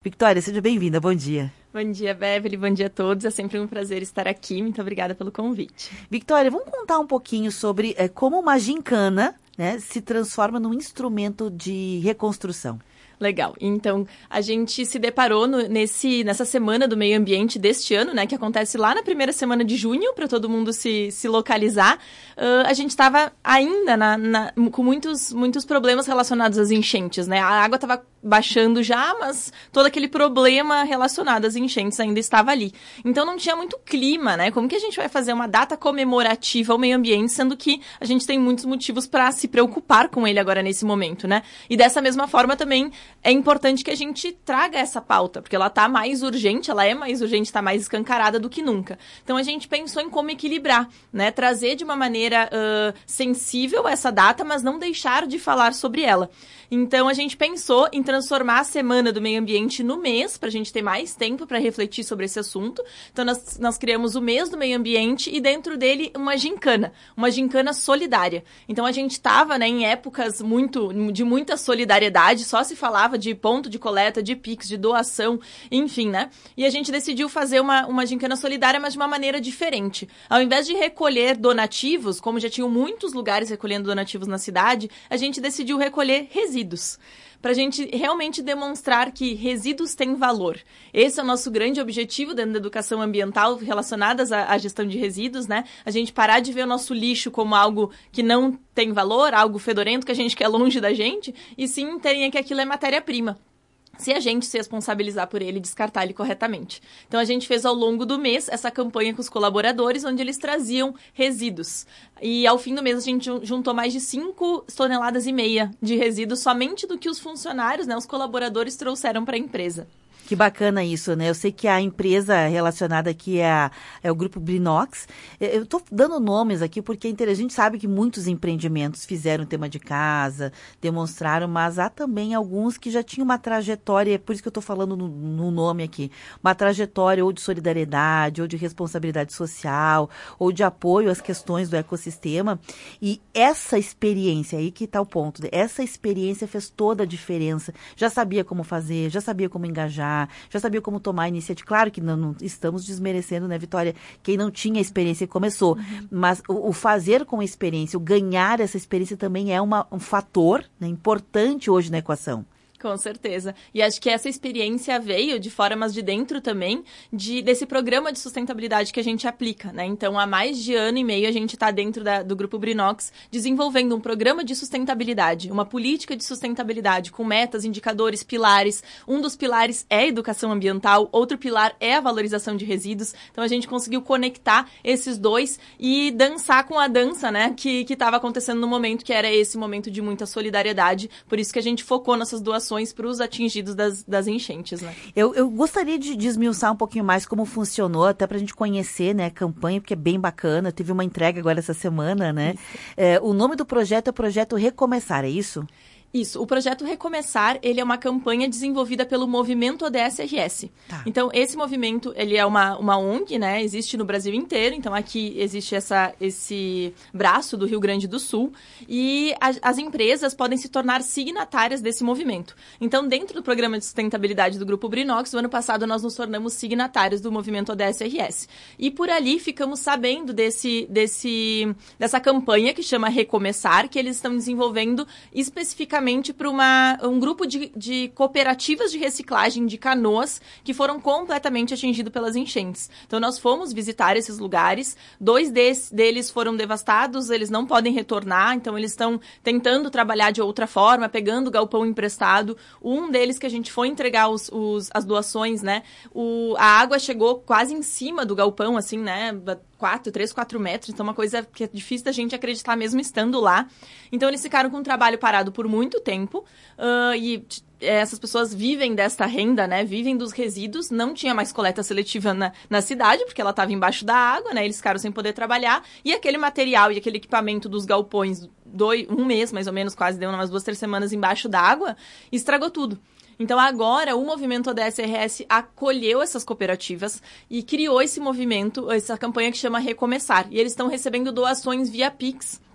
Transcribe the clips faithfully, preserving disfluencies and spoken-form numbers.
Victória, seja bem-vinda, bom dia. Bom dia, Beverly, bom dia a todos, é sempre um prazer estar aqui, muito obrigada pelo convite. Victória, vamos contar um pouquinho sobre é, como uma gincana, né, se transforma num instrumento de reconstrução. Legal. Então, a gente se deparou no, nesse, nessa semana do meio ambiente deste ano, né, que acontece lá na primeira semana de junho, para todo mundo se, se localizar. Uh, a gente estava ainda na, na, com muitos, muitos problemas relacionados às enchentes, né? A água estava baixando já, mas todo aquele problema relacionado às enchentes ainda estava ali. Então, não tinha muito clima, né? Como que a gente vai fazer uma data comemorativa ao meio ambiente, sendo que a gente tem muitos motivos para se preocupar com ele agora nesse momento, né? E dessa mesma forma também é importante que a gente traga essa pauta, porque ela está mais urgente, ela é mais urgente, está mais escancarada do que nunca. Então, a gente pensou em como equilibrar, né? Trazer de uma maneira uh, sensível essa data, mas não deixar de falar sobre ela. Então, a gente pensou em transformar a Semana do Meio Ambiente no mês, para a gente ter mais tempo para refletir sobre esse assunto. Então, nós, nós criamos o mês do meio ambiente e dentro dele uma gincana, uma gincana solidária. Então, a gente estava, né, em épocas muito, de muita solidariedade, só se falava de ponto de coleta, de Pix, de doação, enfim, né? E a gente decidiu fazer uma, uma gincana solidária, mas de uma maneira diferente. Ao invés de recolher donativos, como já tinham muitos lugares recolhendo donativos na cidade, a gente decidiu recolher resíduos. Para a gente realmente demonstrar que resíduos têm valor. Esse é o nosso grande objetivo dentro da educação ambiental relacionadas à, à gestão de resíduos, né? A gente parar de ver o nosso lixo como algo que não tem valor, algo fedorento que a gente quer longe da gente, e sim entender que aquilo é matéria-prima, se a gente se responsabilizar por ele e descartar ele corretamente. Então, a gente fez ao longo do mês essa campanha com os colaboradores, onde eles traziam resíduos. E, ao fim do mês, a gente juntou mais de cinco toneladas e meia de resíduos somente do que os funcionários, né, os colaboradores trouxeram para a empresa. Que bacana isso, né? Eu sei que a empresa relacionada aqui é, a, é o Grupo Brinox. Eu estou dando nomes aqui porque a gente sabe que muitos empreendimentos fizeram tema de casa, demonstraram, mas há também alguns que já tinham uma trajetória, é por isso que eu estou falando no, no nome aqui, uma trajetória ou de solidariedade, ou de responsabilidade social, ou de apoio às questões do ecossistema. E essa experiência, aí que está o ponto, essa experiência fez toda a diferença. Já sabia como fazer, já sabia como engajar, já sabia como tomar a iniciativa. Claro que não, não estamos desmerecendo, né, Vitória, quem não tinha experiência e começou. Uhum. Mas o, o fazer com a experiência, o ganhar essa experiência também é uma, um fator, né, importante hoje na equação. Com certeza. E acho que essa experiência veio de fora, mas de dentro também, de, desse programa de sustentabilidade que a gente aplica, né? Então, há mais de ano e meio, a gente está dentro da, do Grupo Brinox desenvolvendo um programa de sustentabilidade, uma política de sustentabilidade com metas, indicadores, pilares. Um dos pilares é a educação ambiental, outro pilar é a valorização de resíduos. Então, a gente conseguiu conectar esses dois e dançar com a dança, né? Que estava acontecendo no momento, que era esse momento de muita solidariedade. Por isso que a gente focou nessas doações para os atingidos das, das enchentes, né? Eu, eu gostaria de desmiuçar um pouquinho mais como funcionou, até para a gente conhecer, né, a campanha, porque é bem bacana. Teve uma entrega agora essa semana, né? É, o nome do projeto é o Projeto Recomeçar, é isso? Isso, o projeto Recomeçar, ele é uma campanha desenvolvida pelo Movimento O D S R S. Tá. Então, esse movimento, ele é uma, uma O N G, né? Existe no Brasil inteiro. Então, aqui existe essa, esse braço do Rio Grande do Sul. E a, as empresas podem se tornar signatárias desse movimento. Então, dentro do programa de sustentabilidade do Grupo Brinox, no ano passado, nós nos tornamos signatários do Movimento O D S R S. E por ali, ficamos sabendo desse, desse, dessa campanha que chama Recomeçar, que eles estão desenvolvendo especificamente para um grupo de, de cooperativas de reciclagem de Canoas que foram completamente atingidos pelas enchentes. Então, nós fomos visitar esses lugares, dois des, deles foram devastados, eles não podem retornar, então eles estão tentando trabalhar de outra forma, pegando galpão emprestado. Um deles que a gente foi entregar os, os, as doações, né? O, a água chegou quase em cima do galpão, assim, né? quatro, três, quatro metros, então uma coisa que é difícil da gente acreditar mesmo estando lá. Então, eles ficaram com o trabalho parado por muito tempo uh, e essas pessoas vivem desta renda, né? Vivem dos resíduos. Não tinha mais coleta seletiva na, na cidade, porque ela estava embaixo da água, né? Eles ficaram sem poder trabalhar. E aquele material e aquele equipamento dos galpões, dois, um mês mais ou menos, quase deu umas duas, três semanas embaixo da água, estragou tudo. Então, agora, o movimento O D S R S acolheu essas cooperativas e criou esse movimento, essa campanha que chama Recomeçar. E eles estão recebendo doações via Pix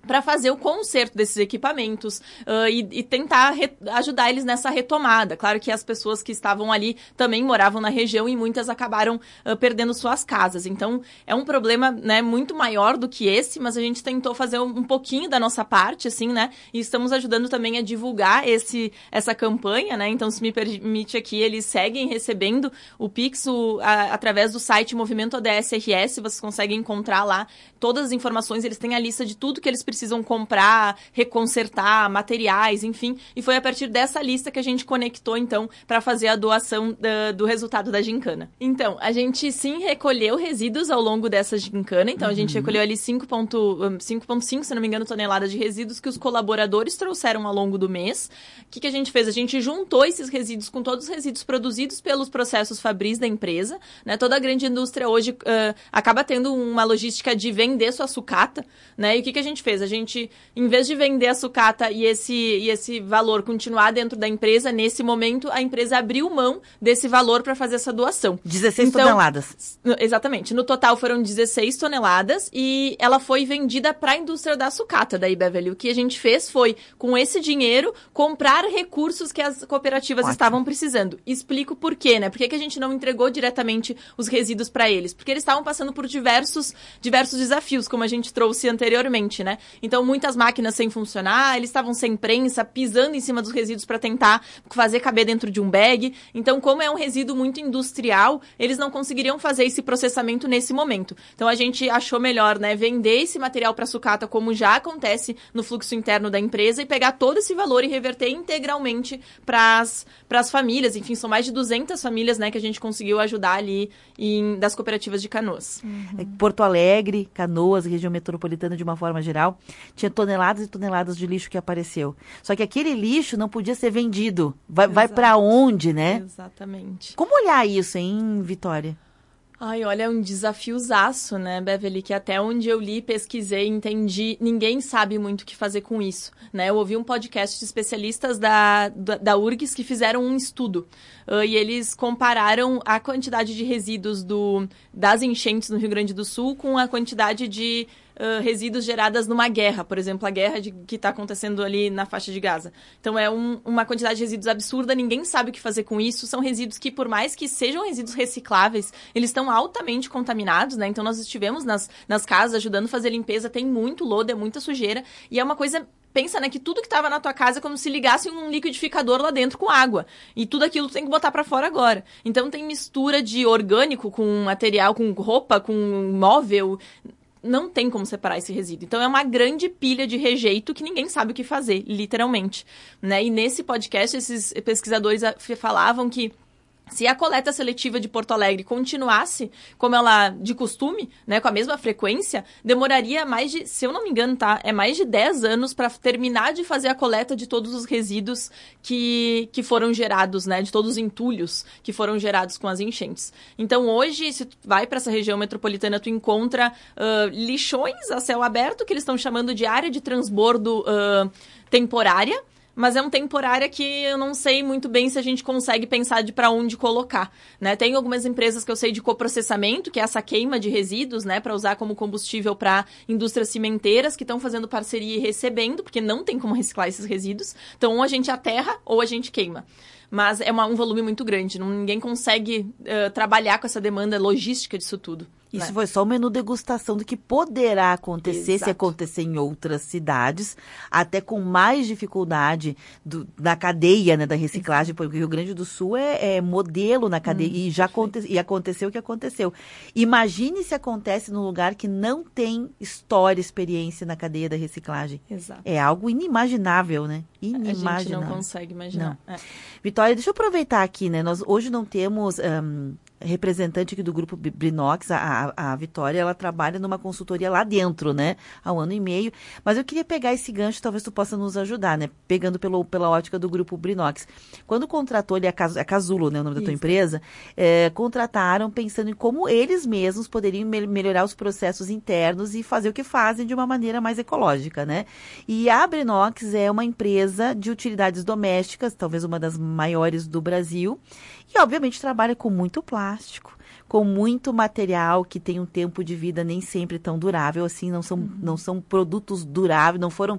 para fazer o conserto desses equipamentos uh, e, e tentar re- ajudar eles nessa retomada. Claro que as pessoas que estavam ali também moravam na região e muitas acabaram uh, perdendo suas casas. Então, é um problema, né, muito maior do que esse, mas a gente tentou fazer um, um pouquinho da nossa parte, assim, né, e estamos ajudando também a divulgar esse, essa campanha, né, então, se me permite aqui, eles seguem recebendo o Pix o, a, através do site Movimento O D S R S, vocês conseguem encontrar lá todas as informações, eles têm a lista de tudo que eles precisam precisam comprar, reconsertar, materiais, enfim. E foi a partir dessa lista que a gente conectou, então, para fazer a doação da, do resultado da gincana. Então, a gente sim recolheu resíduos ao longo dessa gincana. Então, uhum. a gente recolheu ali cinco vírgula cinco, se não me engano, toneladas de resíduos que os colaboradores trouxeram ao longo do mês. O que, que a gente fez? A gente juntou esses resíduos com todos os resíduos produzidos pelos processos Fabris da empresa. Né? Toda a grande indústria hoje uh, acaba tendo uma logística de vender sua sucata. Né? E o que, que a gente fez? A gente, em vez de vender a sucata e esse, e esse valor continuar dentro da empresa, nesse momento, a empresa abriu mão desse valor para fazer essa doação. dezesseis então, toneladas. Exatamente. No total foram dezesseis toneladas e ela foi vendida para a indústria da sucata da Beverly. O que a gente fez foi, com esse dinheiro, comprar recursos que as cooperativas Ótimo. estavam precisando. Explico por quê, né? Por que, que a gente não entregou diretamente os resíduos para eles? Porque eles estavam passando por diversos, diversos desafios, como a gente trouxe anteriormente, né? Então, muitas máquinas sem funcionar, eles estavam sem prensa, pisando em cima dos resíduos para tentar fazer caber dentro de um bag. Então, como é um resíduo muito industrial, eles não conseguiriam fazer esse processamento nesse momento. Então, a gente achou melhor, né, vender esse material para a sucata, como já acontece no fluxo interno da empresa, e pegar todo esse valor e reverter integralmente para as famílias. Enfim, são mais de duzentas famílias, né, que a gente conseguiu ajudar ali em, das cooperativas de Canoas. Uhum. Porto Alegre, Canoas, região metropolitana de uma forma geral, tinha toneladas e toneladas de lixo que apareceu. Só que aquele lixo não podia ser vendido. Vai, vai para onde, né? Exatamente. Como olhar isso, hein, Vitória? Ai, olha, é um desafiozaço, né, Beverly, que até onde eu li, pesquisei, entendi, ninguém sabe muito o que fazer com isso, né? Eu ouvi um podcast de especialistas da, da, da U R G S que fizeram um estudo uh, e eles compararam a quantidade de resíduos do, das enchentes no Rio Grande do Sul com a quantidade de Uh, resíduos geradas numa guerra, por exemplo, a guerra de, que está acontecendo ali na faixa de Gaza. Então, é um, uma quantidade de resíduos absurda, ninguém sabe o que fazer com isso. São resíduos que, por mais que sejam resíduos recicláveis, eles estão altamente contaminados, né? Então, nós estivemos nas, nas casas ajudando a fazer limpeza, tem muito lodo, é muita sujeira, e é uma coisa... Pensa, né, que tudo que estava na tua casa é como se ligasse um liquidificador lá dentro com água. E tudo aquilo tu tem que botar para fora agora. Então, tem mistura de orgânico com material, com roupa, com móvel... Não tem como separar esse resíduo. Então, é uma grande pilha de rejeito que ninguém sabe o que fazer, literalmente. Né? E nesse podcast, esses pesquisadores falavam que se a coleta seletiva de Porto Alegre continuasse como ela de costume, né, com a mesma frequência, demoraria mais de, se eu não me engano, tá, é mais de dez anos para terminar de fazer a coleta de todos os resíduos que, que foram gerados, né, de todos os entulhos que foram gerados com as enchentes. Então, hoje, se tu vai para essa região metropolitana, tu encontra uh, lixões a céu aberto, que eles estão chamando de área de transbordo uh, temporária, mas é um temporária que eu não sei muito bem se a gente consegue pensar de para onde colocar, né? Tem algumas empresas que eu sei de coprocessamento, que é essa queima de resíduos, né, para usar como combustível para indústrias cimenteiras que estão fazendo parceria e recebendo, porque não tem como reciclar esses resíduos. Então, ou a gente aterra ou a gente queima. Mas é uma, um volume muito grande, não, ninguém consegue uh, trabalhar com essa demanda logística disso tudo. Isso né? foi só um menu degustação do que poderá acontecer Exato. Se acontecer em outras cidades, até com mais dificuldade do, na cadeia, né, da reciclagem, porque o Rio Grande do Sul é, é modelo na cadeia, hum, e já aconte, e aconteceu o que aconteceu. Imagine se acontece num lugar que não tem história, experiência na cadeia da reciclagem. Exato. É algo inimaginável, né? Inimaginável. A gente não consegue imaginar. É. Vitória, deixa eu aproveitar aqui, né? Nós hoje não temos... Um, representante aqui do grupo Brinox, a, a, a Vitória, ela trabalha numa consultoria lá dentro, né, há um ano e meio, mas eu queria pegar esse gancho, talvez tu possa nos ajudar, né, pegando pelo, pela ótica do grupo Brinox. Quando contratou ali a, Cas, a Casulo, né, o nome da tua Isso. empresa, é, contrataram pensando em como eles mesmos poderiam me- melhorar os processos internos e fazer o que fazem de uma maneira mais ecológica, né, e a Brinox é uma empresa de utilidades domésticas, talvez uma das maiores do Brasil, E, obviamente, trabalha com muito plástico, com muito material que tem um tempo de vida nem sempre tão durável, assim, não são, uhum. não são produtos duráveis, não foram...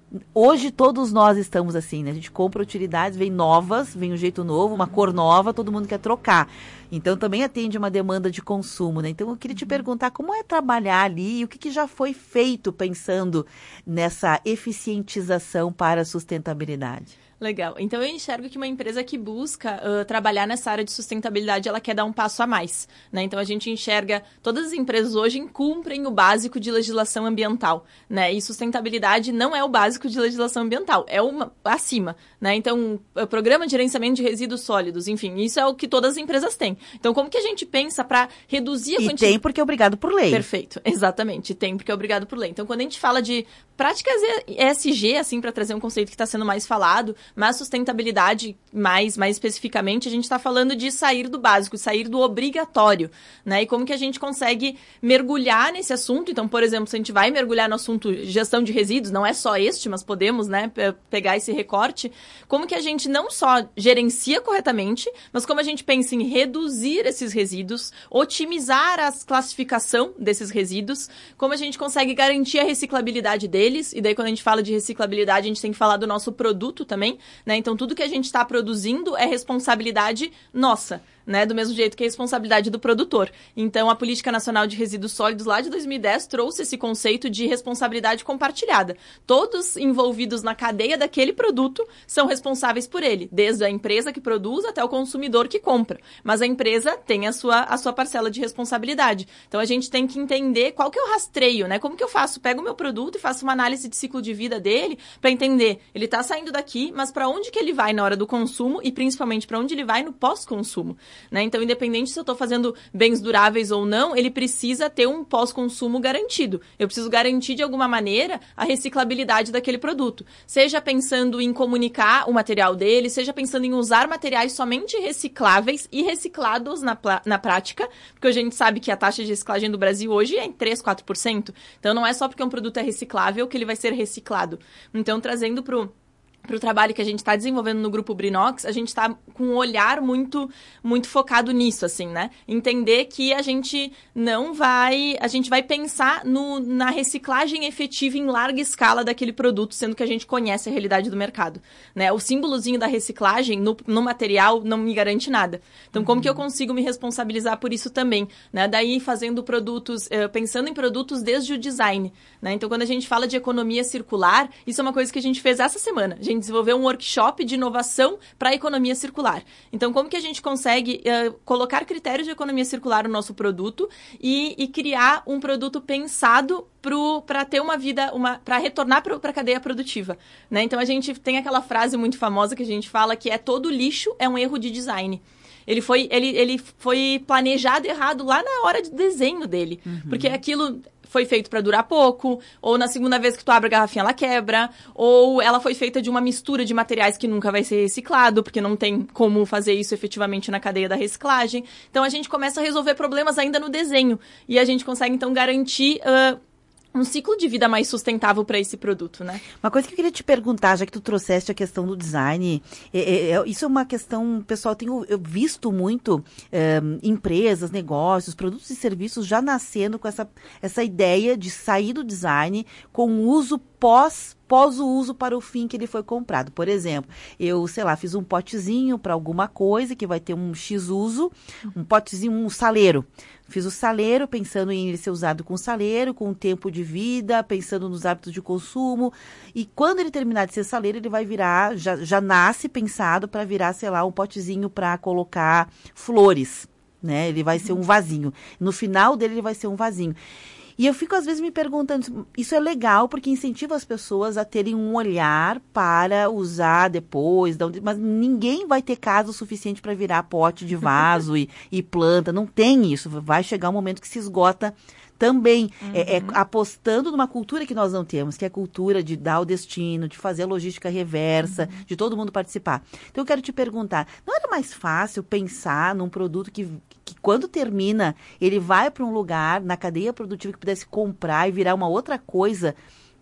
Hoje todos nós estamos assim, né? A gente compra utilidades, vem novas, vem um jeito novo, uma cor nova, todo mundo quer trocar. Então também atende uma demanda de consumo, né? Então eu queria te perguntar como é trabalhar ali e o que, que já foi feito pensando nessa eficientização para a sustentabilidade. Legal. Então, eu enxergo que uma empresa que busca uh, trabalhar nessa área de sustentabilidade, ela quer dar um passo a mais, né? Então, a gente enxerga... Todas as empresas hoje cumprem o básico de legislação ambiental, né? E sustentabilidade não é o básico de legislação ambiental, é uma acima, né? Então, o programa de gerenciamento de resíduos sólidos, enfim, isso é o que todas as empresas têm. Então, como que a gente pensa para reduzir a quantidade... E tem porque é obrigado por lei. Perfeito, exatamente. Tem porque é obrigado por lei. Então, quando a gente fala de práticas E S G, assim, para trazer um conceito que está sendo mais falado, mas sustentabilidade, mais, mais especificamente, a gente está falando de sair do básico, sair do obrigatório, né? E como que a gente consegue mergulhar nesse assunto. Então, por exemplo, se a gente vai mergulhar no assunto gestão de resíduos, não é só este, mas podemos, né, pegar esse recorte, como que a gente não só gerencia corretamente, mas como a gente pensa em reduzir esses resíduos, otimizar a classificação desses resíduos, como a gente consegue garantir a reciclabilidade deles, e daí quando a gente fala de reciclabilidade, a gente tem que falar do nosso produto também, né? Então, tudo que a gente está produzindo é responsabilidade nossa, né? Do mesmo jeito que é responsabilidade do produtor. Então, a Política Nacional de Resíduos Sólidos, lá de dois mil e dez, trouxe esse conceito de responsabilidade compartilhada. Todos envolvidos na cadeia daquele produto são responsáveis por ele, desde a empresa que produz até o consumidor que compra. Mas a empresa tem a sua, a sua parcela de responsabilidade. Então, a gente tem que entender qual que é o rastreio, né? Como que eu faço? Pego o meu produto e faço uma análise de ciclo de vida dele para entender, ele está saindo daqui, mas para onde que ele vai na hora do consumo e, principalmente, para onde ele vai no pós-consumo. Né? Então, independente se eu estou fazendo bens duráveis ou não, ele precisa ter um pós-consumo garantido. Eu preciso garantir, de alguma maneira, a reciclabilidade daquele produto. Seja pensando em comunicar o material dele, seja pensando em usar materiais somente recicláveis e reciclados na, na prática, porque a gente sabe que a taxa de reciclagem do Brasil hoje é em três, quatro por cento. Então, não é só porque um produto é reciclável que ele vai ser reciclado. Então, trazendo para o para o trabalho que a gente está desenvolvendo no Grupo Brinox, a gente está com um olhar muito, muito focado nisso, assim, né? Entender que a gente não vai... A gente vai pensar no, na reciclagem efetiva em larga escala daquele produto, sendo que a gente conhece a realidade do mercado, né? O símbolozinho da reciclagem no, no material não me garante nada. Então, como uhum. que eu consigo me responsabilizar por isso também, né? Daí, fazendo produtos... Uh, pensando em produtos desde o design, né? Então, quando a gente fala de economia circular, isso é uma coisa que a gente fez essa semana. A gente desenvolveu um workshop de inovação para a economia circular. Então, como que a gente consegue uh, colocar critérios de economia circular no nosso produto e, e criar um produto pensado para ter uma vida, uma, para retornar para a cadeia produtiva, né? Então, a gente tem aquela frase muito famosa que a gente fala que é todo lixo é um erro de design. Ele foi, ele, ele foi planejado errado lá na hora de desenho dele, uhum. porque aquilo... foi feito para durar pouco, ou na segunda vez que tu abre a garrafinha ela quebra, ou ela foi feita de uma mistura de materiais que nunca vai ser reciclado, porque não tem como fazer isso efetivamente na cadeia da reciclagem. Então, a gente começa a resolver problemas ainda no desenho, e a gente consegue, então, garantir... Uh, um ciclo de vida mais sustentável para esse produto, né? Uma coisa que eu queria te perguntar, já que tu trouxeste a questão do design, é, é, é, isso é uma questão, pessoal, tenho eu visto muito é, empresas, negócios, produtos e serviços já nascendo com essa, essa ideia de sair do design com uso pós pós o uso para o fim que ele foi comprado. Por exemplo, eu, sei lá, fiz um potezinho para alguma coisa que vai ter um X uso, um potezinho, um saleiro. Fiz o saleiro pensando em ele ser usado com saleiro, com tempo de vida, pensando nos hábitos de consumo. E quando ele terminar de ser saleiro, ele vai virar, já, já nasce pensado para virar, sei lá, um potezinho para colocar flores, né? Ele vai ser um vasinho. No final dele, ele vai ser um vasinho. E eu fico, às vezes, me perguntando, isso é legal porque incentiva as pessoas a terem um olhar para usar depois, mas ninguém vai ter casa suficiente para virar pote de vaso e, e planta, não tem isso, vai chegar um momento que se esgota também, uhum. é, é apostando numa cultura que nós não temos, que é a cultura de dar o destino, de fazer a logística reversa, uhum. de todo mundo participar. Então, eu quero te perguntar, não era mais fácil pensar num produto que, que quando termina, ele vai para um lugar na cadeia produtiva que pudesse comprar e virar uma outra coisa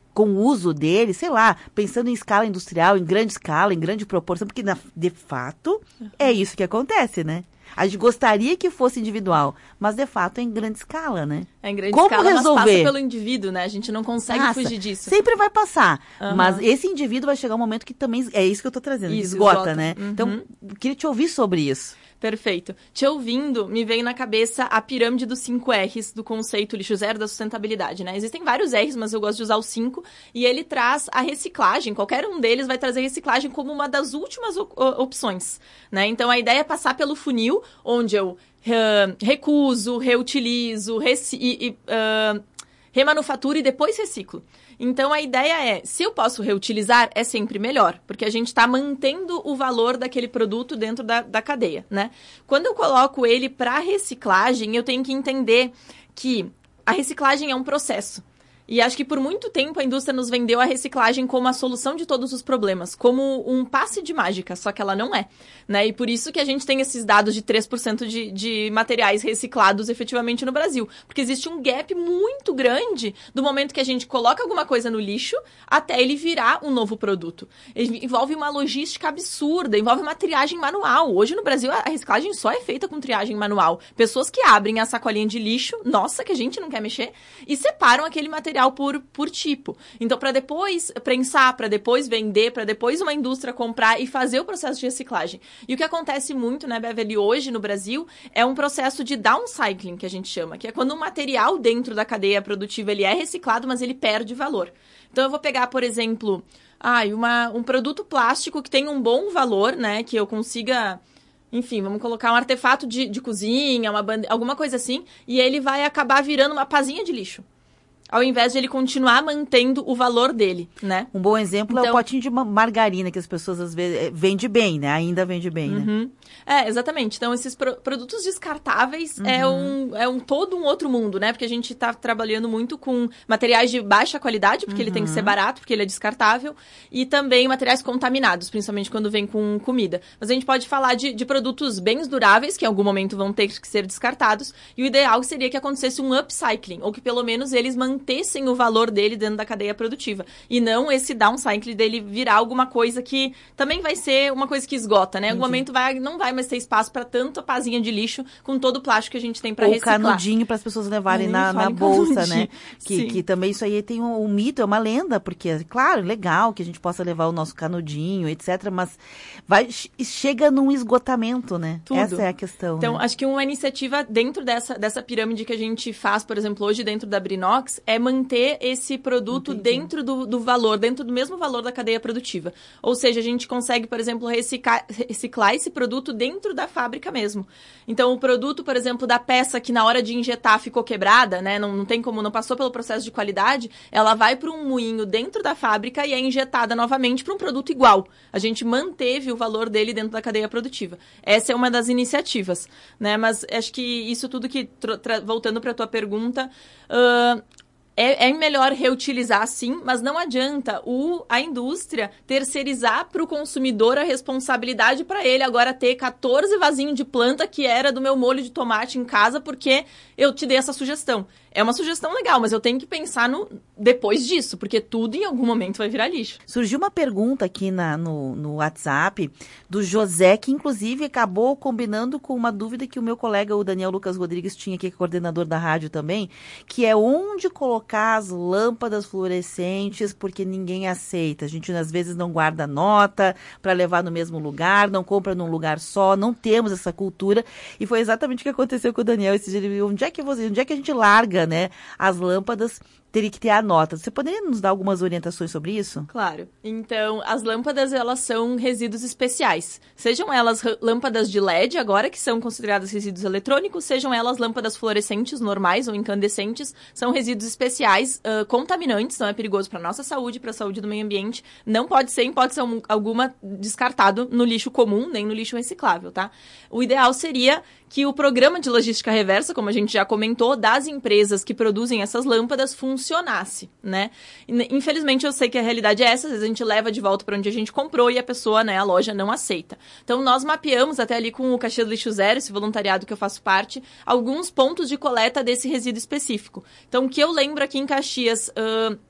com o uso dele, sei lá, pensando em escala industrial, em grande escala, em grande proporção, porque na, de fato uhum. é isso que acontece, né? A gente gostaria que fosse individual, mas de fato é em grande escala, né? É em grande Como escala, resolver? Mas passa pelo indivíduo, né? A gente não consegue Passa. fugir disso. Sempre vai passar, uhum. mas esse indivíduo vai chegar um momento que também, é isso que eu tô trazendo, isso, esgota, esgota, né? Uhum. Então, queria te ouvir sobre isso. Perfeito. Te ouvindo, me veio na cabeça a pirâmide dos cinco R's do conceito lixo zero da sustentabilidade, né? Existem vários R's, mas eu gosto de usar os cinco, e ele traz a reciclagem, qualquer um deles vai trazer reciclagem como uma das últimas op- opções, né? Então, a ideia é passar pelo funil, onde eu uh, recuso, reutilizo, reci- e, uh, remanufaturo e depois reciclo. Então, a ideia é, se eu posso reutilizar, é sempre melhor, porque a gente está mantendo o valor daquele produto dentro da, da cadeia, né? Quando eu coloco ele para reciclagem, eu tenho que entender que a reciclagem é um processo. E acho que por muito tempo a indústria nos vendeu a reciclagem como a solução de todos os problemas, como um passe de mágica, só que ela não é, né? E por isso que a gente tem esses dados de três por cento de, de materiais reciclados efetivamente no Brasil. Porque existe um gap muito grande do momento que a gente coloca alguma coisa no lixo até ele virar um novo produto. Ele envolve uma logística absurda, envolve uma triagem manual. Hoje no Brasil a reciclagem só é feita com triagem manual. Pessoas que abrem a sacolinha de lixo, nossa, que a gente não quer mexer, e separam aquele material Por, por tipo. Então, para depois prensar, para depois vender, para depois uma indústria comprar e fazer o processo de reciclagem. E o que acontece muito, né, Beverly, hoje no Brasil, é um processo de downcycling, que a gente chama, que é quando um material dentro da cadeia produtiva ele é reciclado, mas ele perde valor. Então, eu vou pegar, por exemplo, ah, uma, um produto plástico que tem um bom valor, né, que eu consiga... Enfim, vamos colocar um artefato de, de cozinha, uma bande... alguma coisa assim, e ele vai acabar virando uma pazinha de lixo. Ao invés de ele continuar mantendo o valor dele, né? Um bom exemplo então, é o potinho de margarina, que as pessoas às vezes vende bem, né? Ainda vende bem, uhum. né? É, exatamente. Então, esses pro- produtos descartáveis uhum. é, um, é um todo um outro mundo, né? Porque a gente está trabalhando muito com materiais de baixa qualidade, porque uhum. ele tem que ser barato, porque ele é descartável, e também materiais contaminados, principalmente quando vem com comida. Mas a gente pode falar de, de produtos bens duráveis, que em algum momento vão ter que ser descartados, e o ideal seria que acontecesse um upcycling, ou que pelo menos eles mantessem o valor dele dentro da cadeia produtiva. E não esse downcycling dele virar alguma coisa que também vai ser uma coisa que esgota, né? Em algum momento vai, não vai mais ter espaço para tanta pazinha de lixo com todo o plástico que a gente tem para reciclar. Ou canudinho para as pessoas levarem Ai, na, na bolsa, né? Que, Sim. que também isso aí tem um, um mito, é uma lenda, porque, claro, legal que a gente possa levar o nosso canudinho, etcétera, mas vai, chega num esgotamento, né? Tudo. Essa é a questão. Então, né? acho que uma iniciativa dentro dessa, dessa pirâmide que a gente faz, por exemplo, hoje dentro da Brinox, é manter esse produto Entendi. dentro do, do valor, dentro do mesmo valor da cadeia produtiva. Ou seja, a gente consegue, por exemplo, reciclar, reciclar esse produto dentro da fábrica mesmo. Então, o produto, por exemplo, da peça que na hora de injetar ficou quebrada, né? Não, não tem como, não passou pelo processo de qualidade, ela vai para um moinho dentro da fábrica e é injetada novamente para um produto igual. A gente manteve o valor dele dentro da cadeia produtiva. Essa é uma das iniciativas, né? Mas acho que isso tudo que, tra- voltando para a tua pergunta... Uh, É, é melhor reutilizar, sim, mas não adianta o, a indústria terceirizar para o consumidor a responsabilidade para ele agora ter quatorze vasinhos de planta que era do meu molho de tomate em casa porque eu te dei essa sugestão. É uma sugestão legal, mas eu tenho que pensar no depois disso, porque tudo em algum momento vai virar lixo. Surgiu uma pergunta aqui na, no, no WhatsApp do José, que inclusive acabou combinando com uma dúvida que o meu colega, o Daniel Lucas Rodrigues, tinha aqui, que é coordenador da rádio também, que é onde colocar as lâmpadas fluorescentes, porque ninguém aceita. A gente às vezes não guarda nota para levar no mesmo lugar, não compra num lugar só, não temos essa cultura. E foi exatamente o que aconteceu com o Daniel esse dia. Ele viu, onde é que você, onde é que a gente larga, né, as lâmpadas? Teria que ter a nota. Você poderia nos dar algumas orientações sobre isso? Claro. Então, as lâmpadas, elas são resíduos especiais. Sejam elas lâmpadas de L E D, agora, que são consideradas resíduos eletrônicos, sejam elas lâmpadas fluorescentes, normais ou incandescentes, são resíduos especiais, uh, contaminantes, não é perigoso para a nossa saúde, para a saúde do meio ambiente. Não pode ser, em hipótese alguma, descartado no lixo comum, nem no lixo reciclável, tá? O ideal seria que o programa de logística reversa, como a gente já comentou, das empresas que produzem essas lâmpadas funcionasse, né? Infelizmente, eu sei que a realidade é essa, às vezes a gente leva de volta para onde a gente comprou e a pessoa, né, a loja não aceita. Então, nós mapeamos até ali com o Caxias do Lixo Zero, esse voluntariado que eu faço parte, alguns pontos de coleta desse resíduo específico. Então, o que eu lembro aqui em Caxias... Uh,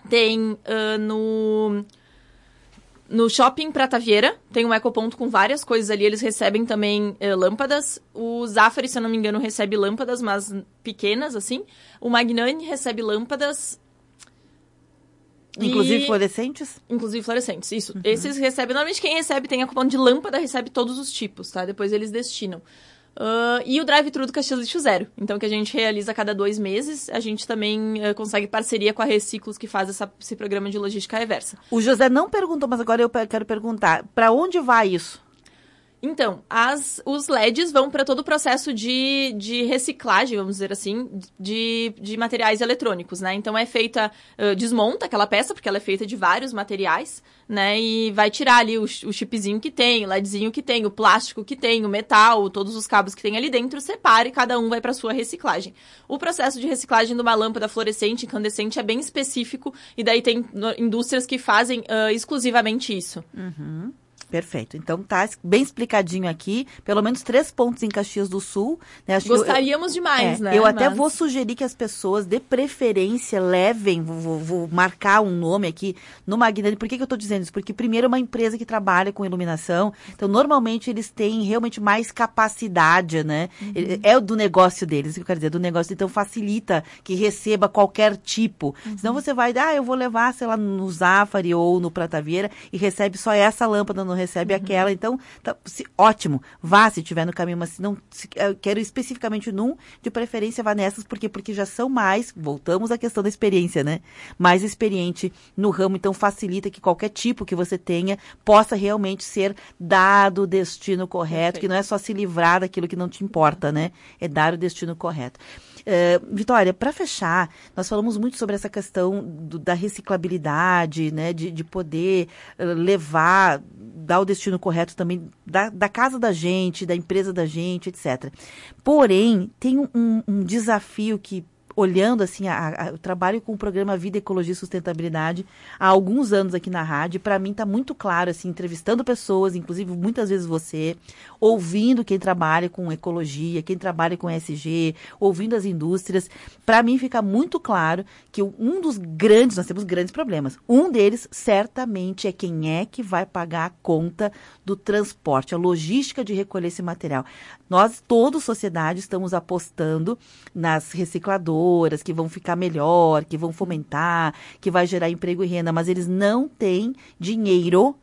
Tem uh, no... No Shopping Prata Vieira, tem um ecoponto com várias coisas ali, eles recebem também eh, lâmpadas. O Zafari, se eu não me engano, recebe lâmpadas, mas pequenas, assim. O Magnani recebe lâmpadas... Inclusive e... fluorescentes? Inclusive fluorescentes, isso. Uhum. Esses recebem... Normalmente quem recebe, tem ecoponto de lâmpada, recebe todos os tipos, tá? Depois eles destinam. Uh, e o drive-thru do Caxias Lixo Zero. Então, que a gente realiza a cada dois meses. A gente também uh, consegue parceria com a Reciclos, que faz essa, esse programa de logística reversa. O José não perguntou, mas agora eu quero perguntar. Para onde vai isso? Então, as, os L E Ds vão para todo o processo de, de reciclagem, vamos dizer assim, de, de materiais eletrônicos, né? Então, é feita, uh, desmonta aquela peça, porque ela é feita de vários materiais, né? E vai tirar ali o, o chipzinho que tem, o LEDzinho que tem, o plástico que tem, o metal, todos os cabos que tem ali dentro, separa e cada um vai para sua reciclagem. O processo de reciclagem de uma lâmpada fluorescente, incandescente, é bem específico, e daí tem indústrias que fazem uh, exclusivamente isso. Uhum. Perfeito. Então tá bem explicadinho aqui, pelo menos três pontos em Caxias do Sul. Né? Acho Gostaríamos eu, demais, é, né? Eu até Mas... vou sugerir que as pessoas, de preferência, levem, vou, vou marcar um nome aqui no Magnani. Por que, que eu estou dizendo isso? Porque, primeiro, é uma empresa que trabalha com iluminação, então, normalmente, eles têm realmente mais capacidade, né? Uhum. É do negócio deles, o que eu quero dizer, do negócio, então facilita que receba qualquer tipo. Uhum. Senão você vai, ah, eu vou levar, sei lá, no Zafari ou no Prata Vieira e recebe só essa lâmpada no recebe uhum. aquela, então, tá, se, ótimo, vá se tiver no caminho, mas se não, se, eu quero especificamente num, de preferência vá nessas, porque, porque já são mais, voltamos à questão da experiência, né, mais experiente no ramo, então facilita que qualquer tipo que você tenha possa realmente ser dado o destino correto, Perfeito. Que não é só se livrar daquilo que não te importa, né, é dar o destino correto. Uh, Vitória, para fechar, nós falamos muito sobre essa questão do, da reciclabilidade, né, de, de poder uh, levar, dar o destino correto também da, da casa da gente, da empresa da gente, etcétera. Porém, tem um, um desafio que, olhando assim, a, a, eu trabalho com o programa Vida, Ecologia e Sustentabilidade há alguns anos aqui na rádio, para mim está muito claro, assim, entrevistando pessoas, inclusive muitas vezes você, ouvindo quem trabalha com ecologia, quem trabalha com E S G, ouvindo as indústrias, para mim fica muito claro que um dos grandes, nós temos grandes problemas, um deles certamente é quem é que vai pagar a conta do transporte, a logística de recolher esse material. Nós, toda a sociedade, estamos apostando nas recicladoras, que vão ficar melhor, que vão fomentar, que vai gerar emprego e renda, mas eles não têm dinheiro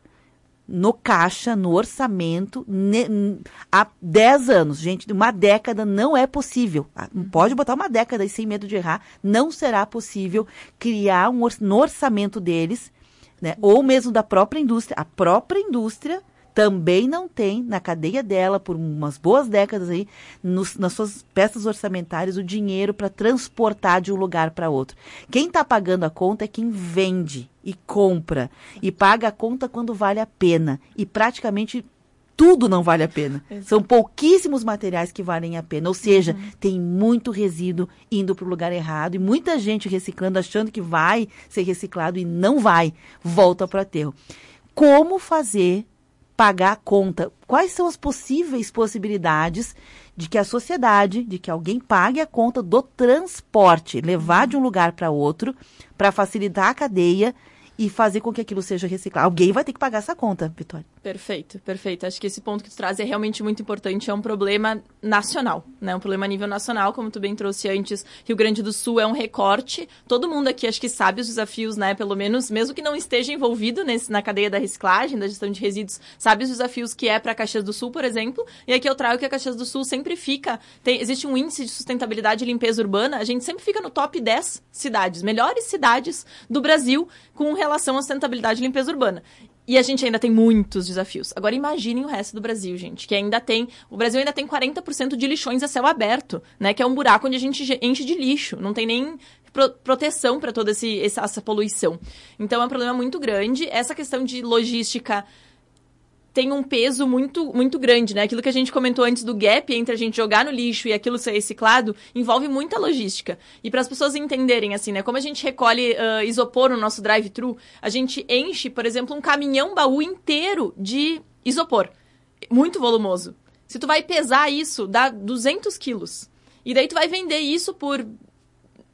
no caixa, no orçamento, ne, há dez anos. Gente, uma década não é possível. Pode botar uma década aí sem medo de errar, não será possível criar um, no orçamento deles, né, ou mesmo da própria indústria, a própria indústria também não tem, na cadeia dela, por umas boas décadas aí, nos, nas suas peças orçamentárias, o dinheiro para transportar de um lugar para outro. Quem está pagando a conta é quem vende e compra. E paga a conta quando vale a pena. E praticamente tudo não vale a pena. Exato. São pouquíssimos materiais que valem a pena. Ou seja, uhum. tem muito resíduo indo para o lugar errado. E muita gente reciclando, achando que vai ser reciclado e não vai. Volta para o aterro. Como fazer pagar a conta? Quais são as possíveis possibilidades de que a sociedade, de que alguém pague a conta do transporte, levar de um lugar para outro, para facilitar a cadeia e fazer com que aquilo seja reciclado? Alguém vai ter que pagar essa conta, Vitória. Perfeito, perfeito. Acho que esse ponto que tu traz é realmente muito importante. É um problema nacional, né? Um problema a nível nacional, como tu bem trouxe antes. Rio Grande do Sul é um recorte. Todo mundo aqui acho que sabe os desafios, né? Pelo menos, mesmo que não esteja envolvido nesse, na cadeia da reciclagem, da gestão de resíduos, sabe os desafios que é para Caxias do Sul, por exemplo. E aqui eu trago que a Caxias do Sul sempre fica... Tem, existe um índice de sustentabilidade e limpeza urbana. A gente sempre fica no top dez cidades, melhores cidades do Brasil com relação à sustentabilidade e limpeza urbana. E a gente ainda tem muitos desafios. Agora imaginem o resto do Brasil, gente, que ainda tem... O Brasil ainda tem quarenta por cento de lixões a céu aberto, né? Que é um buraco onde a gente enche de lixo. Não tem nem pro, proteção para toda esse, essa, essa poluição. Então é um problema muito grande. Essa questão de logística tem um peso muito, muito grande, né? Aquilo que a gente comentou antes do gap entre a gente jogar no lixo e aquilo ser reciclado, envolve muita logística. E para as pessoas entenderem, assim, né? Como a gente recolhe uh, isopor no nosso drive-thru, a gente enche, por exemplo, um caminhão baú inteiro de isopor. Muito volumoso. Se tu vai pesar isso, dá duzentos quilos. E daí tu vai vender isso por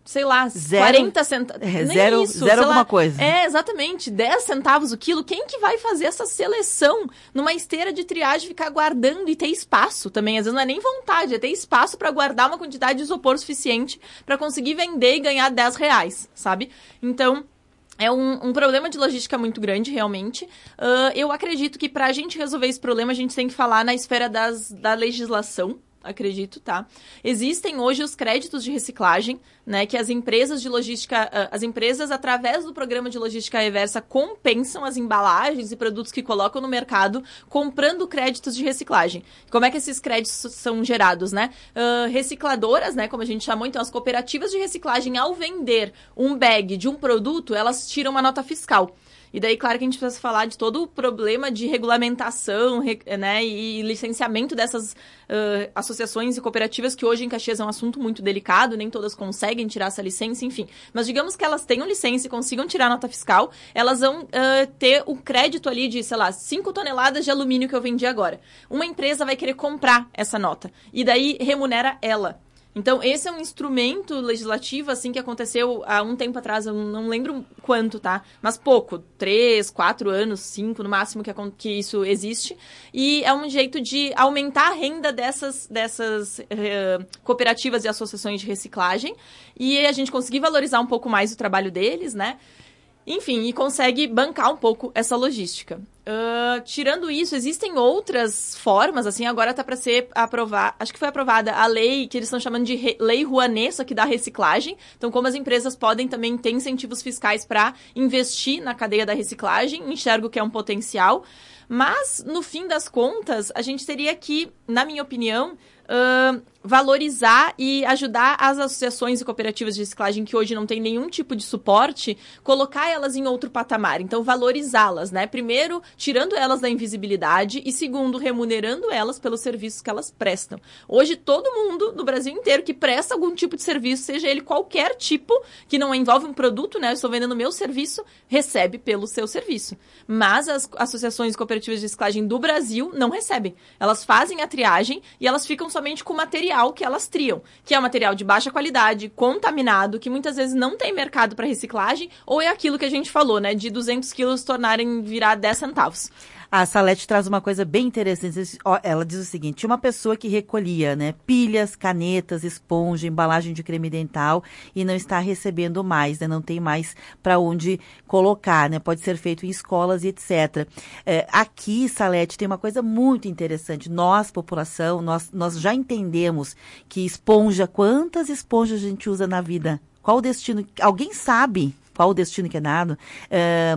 sei lá, zero, quarenta centavos. É, zero, isso, zero alguma lá, coisa. É, exatamente, dez centavos o quilo. Quem que vai fazer essa seleção numa esteira de triagem, ficar guardando e ter espaço também? Às vezes não é nem vontade, é ter espaço para guardar uma quantidade de isopor suficiente para conseguir vender e ganhar dez reais, sabe? Então... É um, um problema de logística muito grande, realmente. Uh, eu acredito que para a gente resolver esse problema, a gente tem que falar na esfera das, da legislação, acredito, tá? Existem hoje os créditos de reciclagem, né, que as empresas de logística, as empresas, através do programa de logística reversa, compensam as embalagens e produtos que colocam no mercado, comprando créditos de reciclagem. Como é que esses créditos são gerados, né? Uh, recicladoras, né, como a gente chamou, então, as cooperativas de reciclagem, ao vender um bag de um produto, elas tiram uma nota fiscal. E daí, claro que a gente precisa falar de todo o problema de regulamentação, né, e licenciamento dessas uh, associações e cooperativas, que hoje em Caxias é um assunto muito delicado, nem todas conseguem tirar essa licença, enfim. Mas digamos que elas tenham licença e consigam tirar a nota fiscal, elas vão uh, ter o crédito ali de, sei lá, cinco toneladas de alumínio que eu vendi agora. Uma empresa vai querer comprar essa nota, e daí remunera ela. Então, esse é um instrumento legislativo, assim, que aconteceu há um tempo atrás, eu não lembro quanto, tá? Mas pouco, três, quatro anos, cinco, no máximo que, que isso existe. E é um jeito de aumentar a renda dessas, dessas uh, cooperativas e associações de reciclagem. E a gente conseguir valorizar um pouco mais o trabalho deles, né? Enfim, e consegue bancar um pouco essa logística. Uh, tirando isso, existem outras formas, assim, agora tá para ser aprovada, acho que foi aprovada a lei que eles estão chamando de re, Lei Rouanet, só que da reciclagem. Então, como as empresas podem também ter incentivos fiscais para investir na cadeia da reciclagem, enxergo que é um potencial. Mas, no fim das contas, a gente teria que, na minha opinião, uh, valorizar e ajudar as associações e cooperativas de reciclagem que hoje não têm nenhum tipo de suporte, colocar elas em outro patamar. Então, valorizá-las, né? Primeiro, tirando elas da invisibilidade e, segundo, remunerando elas pelos serviços que elas prestam. Hoje, todo mundo no Brasil inteiro que presta algum tipo de serviço, seja ele qualquer tipo, que não envolve um produto, né? Eu estou vendendo meu serviço, recebe pelo seu serviço. Mas as associações e cooperativas de reciclagem do Brasil não recebem. Elas fazem a triagem e elas ficam somente com o material que elas triam, que é um material de baixa qualidade, contaminado, que muitas vezes não tem mercado para reciclagem, ou é aquilo que a gente falou, né, de duzentos quilos tornarem virar dez centavos. A Salete traz uma coisa bem interessante. Ela diz o seguinte: tinha uma pessoa que recolhia, né, pilhas, canetas, esponja, embalagem de creme dental e não está recebendo mais, né, não tem mais para onde colocar, né, pode ser feito em escolas e etcétera. É, aqui, Salete, tem uma coisa muito interessante. Nós, população, nós, nós já entendemos que esponja, quantas esponjas a gente usa na vida? Qual o destino? Alguém sabe qual o destino que é dado? É,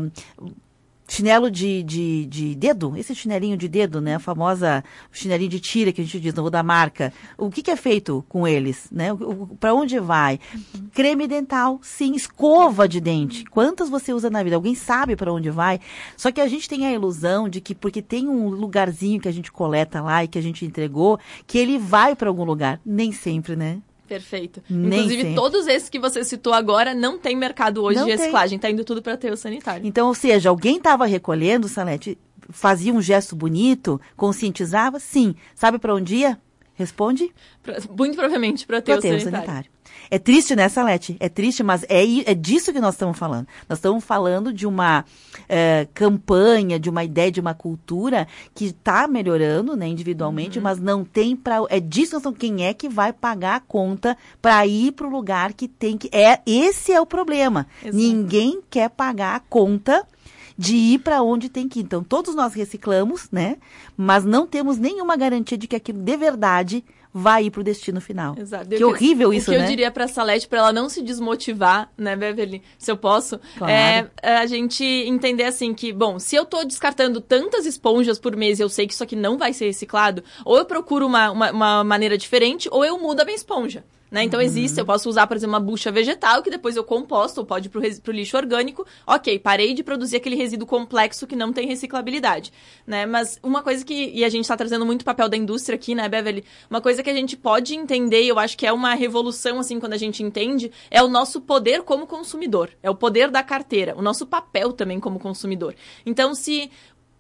Chinelo de, de, de dedo, esse chinelinho de dedo, né? A famosa chinelinho de tira que a gente diz, não vou dar marca. O que, que é feito com eles, né? Para onde vai? Uhum. Creme dental, sim. Escova de dente. Quantas você usa na vida? Alguém sabe para onde vai? Só que a gente tem a ilusão de que porque tem um lugarzinho que a gente coleta lá e que a gente entregou, que ele vai para algum lugar. Nem sempre, né? Perfeito. Nem Inclusive, sempre. Todos esses que você citou agora não tem mercado hoje não de tem. reciclagem. Está indo tudo para aterro sanitário. Então, ou seja, alguém estava recolhendo, Salete, fazia um gesto bonito, conscientizava? Sim. Sabe para onde ia? Responde? Muito provavelmente para aterro sanitário. sanitário. É triste, né, Salete? É triste, mas é, é disso que nós estamos falando. Nós estamos falando de uma é, campanha, de uma ideia, de uma cultura que está melhorando, né, individualmente, uhum. mas não tem para... É disso que nós estamos... Quem é que vai pagar a conta para ir para o lugar que tem que... É, esse é o problema. Exato. Ninguém quer pagar a conta de ir para onde tem que ir. Então, todos nós reciclamos, né, mas não temos nenhuma garantia de que aquilo de verdade vai ir para o destino final. Exato. Que horrível isso, né? O que eu diria para a Salete, para ela não se desmotivar, né, Beverly, se eu posso, claro. é a gente entender assim que, bom, se eu tô descartando tantas esponjas por mês e eu sei que isso aqui não vai ser reciclado, ou eu procuro uma, uma, uma maneira diferente, ou eu mudo a minha esponja. Né? Então, uhum. existe, eu posso usar, por exemplo, uma bucha vegetal, que depois eu composto, ou pode ir pro, pro lixo orgânico. Ok, parei de produzir aquele resíduo complexo que não tem reciclabilidade. Né? Mas uma coisa que, e a gente está trazendo muito papel da indústria aqui, né, Beverly? Uma coisa que a gente pode entender, e eu acho que é uma revolução, assim, quando a gente entende, é o nosso poder como consumidor. É o poder da carteira, o nosso papel também como consumidor. Então, se...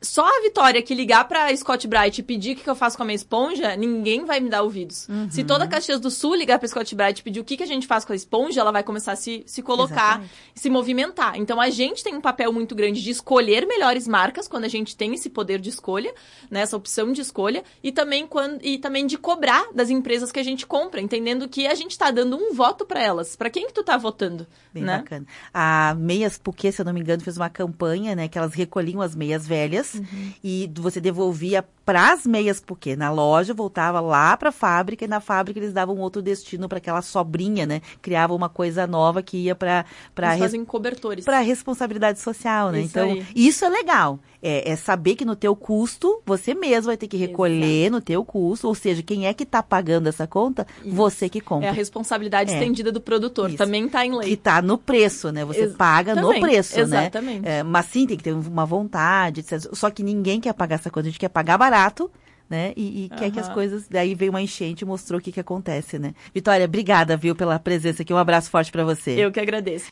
só a Vitória que ligar pra Scott Bright e pedir o que, que eu faço com a minha esponja, ninguém vai me dar ouvidos. Uhum. Se toda Caxias do Sul ligar pra Scott Bright e pedir o que, que a gente faz com a esponja, ela vai começar a se, se colocar, Exatamente. se movimentar. Então, a gente tem um papel muito grande de escolher melhores marcas, quando a gente tem esse poder de escolha, né, essa opção de escolha, e também, quando, e também de cobrar das empresas que a gente compra, entendendo que a gente tá dando um voto pra elas. Pra quem que tu tá votando? Bem né? bacana. A Meias Puquê, se eu não me engano, fez uma campanha, né, que elas recolhiam as meias velhas, Uhum. e você devolvia para as meias, porque na loja voltava lá para a fábrica e na fábrica eles davam outro destino para aquela sobrinha, né? Criavam uma coisa nova que ia para para res... fazem cobertores. Para responsabilidade social, né? Isso então, aí. isso é legal. É, é saber que no teu custo, você mesmo vai ter que recolher Exato. no teu custo, ou seja, quem é que está pagando essa conta? Isso. Você que compra. É a responsabilidade é. estendida do produtor, Isso. também está em lei. Que está no preço, né? Você Ex- paga também. no preço, Exatamente. né? É, mas sim, tem que ter uma vontade, etcétera. Só que ninguém quer pagar essa conta, a gente quer pagar barato, né? E, e uhum. quer que as coisas... Daí veio uma enchente e mostrou o que, que acontece, né? Vitória, obrigada, viu, pela presença aqui. Um abraço forte para você. Eu que agradeço.